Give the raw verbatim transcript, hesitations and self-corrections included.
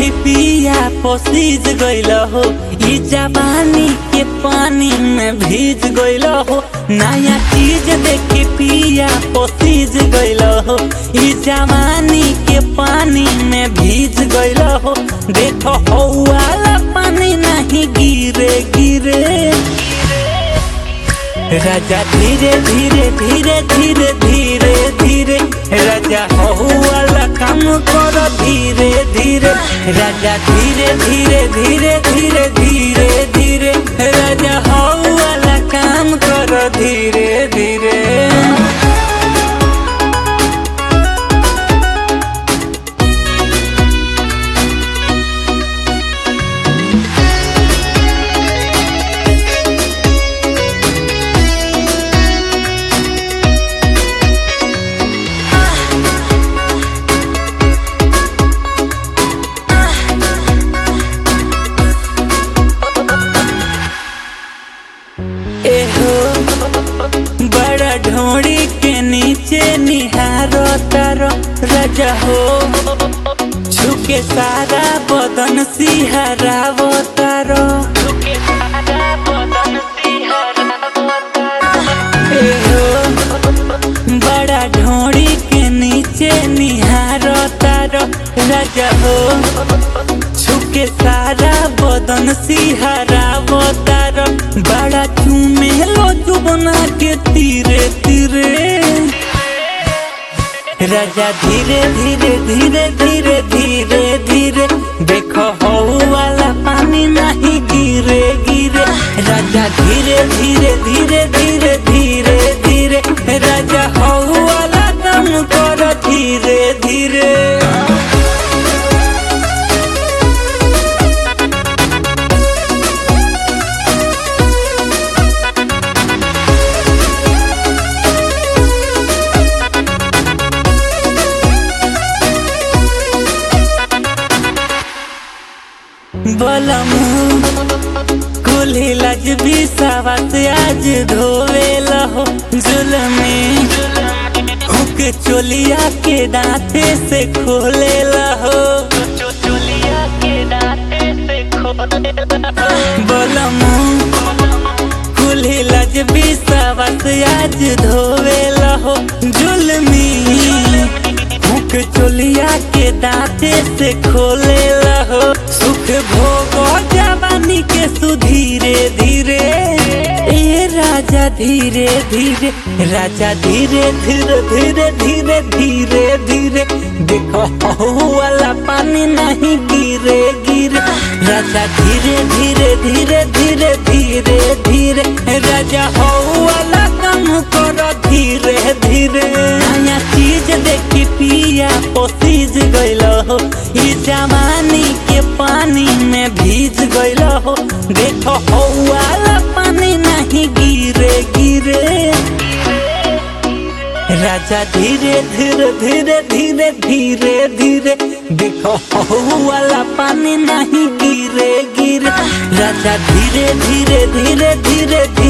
देखी पिया पसीज गइल हो, ई जवानी के पानी में भीज गइल हो। नया चीज देखी पिया पसीज गइल हो, ई जवानी के पानी में भीज गइल हो। देखो हो वाला पानी नहीं गिरे गिरे। राजा धीरे धीरे धीरे धीरे धीरे धीरे, राजा हो वाला काम करो धीरे धीरे। राजा धीरे धीरे धीरे धीरे धीरे धीरे, राजा हो वाला काम करो धीरे धीरे। बड़ा ढोड़ी के नीचे निहारो तारो, राजा हो झुके सारा बदन सिहरावो तारो। बड़ा ढोड़ी के नीचे निहारो तारो, राजा हो झुके सारा बदन सिहरावो तारो। बड़ा चूमे लो जुबना के तीरे तीरे। राजा धीरे धीरे धीरे धीरे धीरे धीरे, देखो हो वाला पानी नहीं गिरे गिरे। राजा धीरे धीरे धीरे धीरे धीरे धीरे, राजा हो वाला काम करो धीरे धीरे। बलमू कुल्ही लज भी सावत आज धोवेल हो, जुलमी हुक चोलिया के दांते से खोलेल हो। बलमू कुल्ही लज भी सावत आज धोवेल हो, जुलमी हुक चोलिया के दांते से खोलेल हो। सुख भोगो जवानी के सुधीरे धीरे, ए राजा धीरे धीरे। राजा धीरे धीरे धीरे धीरे धीरे धीरे, देखो हो वाला पानी नहीं गिरे गिरे। राजा धीरे धीरे धीरे धीरे धीरे धीरे, राजा हो वाला काम करो धीरे धीरे। नया चीज देखी पिया पसीज गइल हो, ई जवानी के पानी में भीज गइल हो। देखो हो वाला पानी नहीं गिरे गिरे। राजा धीरे धीरे धीरे धीरे धीरे धीरे, देखो हो वाला पानी नहीं गिरे गिरे। राजा धीरे धीरे धीरे धीरे